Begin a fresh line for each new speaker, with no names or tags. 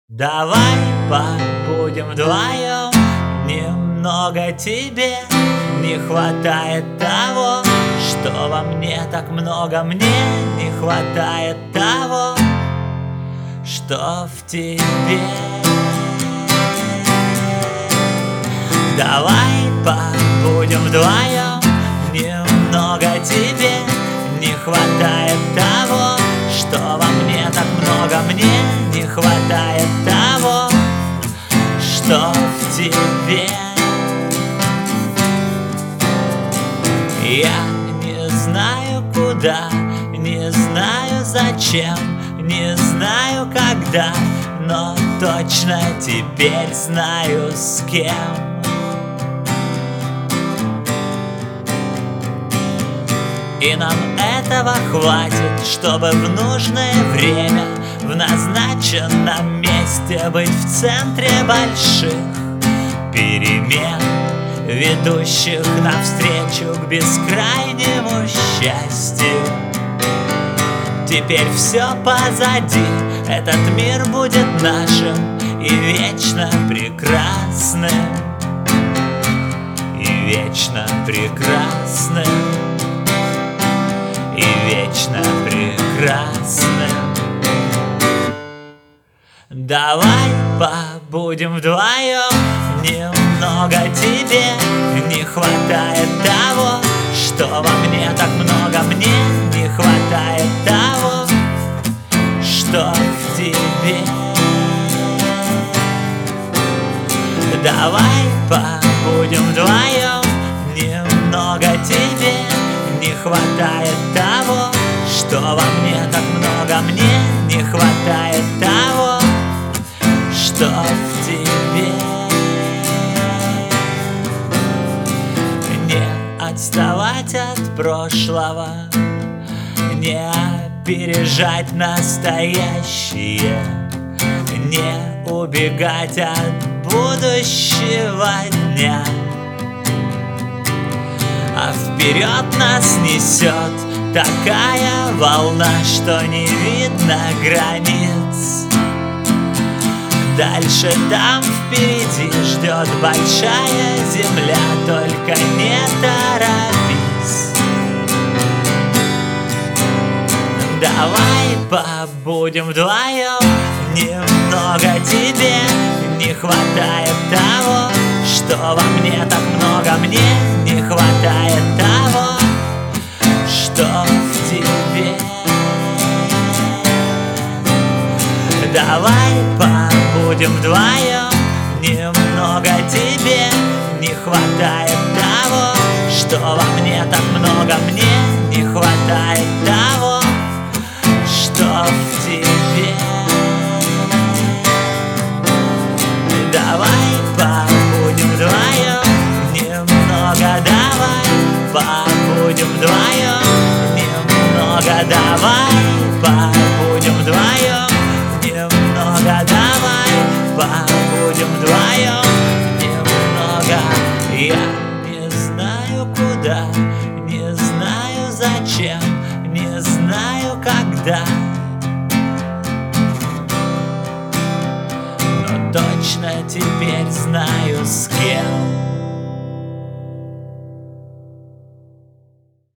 Давай побудем вдвоем, немного тебе не хватает того, что во мне так много. Мне не хватает того, что в тебе. Давай побудем вдвоем, немного тебе не хватает того, что во мне так много. Мне не хватает того, что в тебе. Я не знаю куда, не знаю зачем, не знаю когда, но точно теперь знаю с кем. И нам этого хватит, чтобы в нужное время в назначенном месте быть в центре больших перемен, ведущих навстречу к бескрайнему счастью. Теперь все позади, этот мир будет нашим и вечно прекрасным, и вечно прекрасным, и вечно прекрасным. Давай побудем вдвоем, немного тебе не хватает того, что во мне так много. Мне не хватает того, что в тебе. Давай побудем вдвоем, немного тебе не хватает того, что во мне так много. Мне не хватает того, что в тебе. Не отставать от прошлого, не опережать настоящее, не убегать от будущего дня. А вперед нас несет такая волна, что не видно границ. Дальше там впереди ждет большая земля, только не торопись. Давай побудем вдвоем, немного тебе не хватает того, что во мне так много. Мне не хватает того, что в тебе. Давай побудем вдвоем, немного тебе не хватает того, что во мне так много. Мне не хватает того, что в тебе. Давай побудем вдвоем, немного давай побудем вдвоем, немного давай побудем вдвоем, немного давай побудем вдвоем, немного. Я не знаю куда, не знаю зачем, не знаю когда, но точно теперь знаю с кем.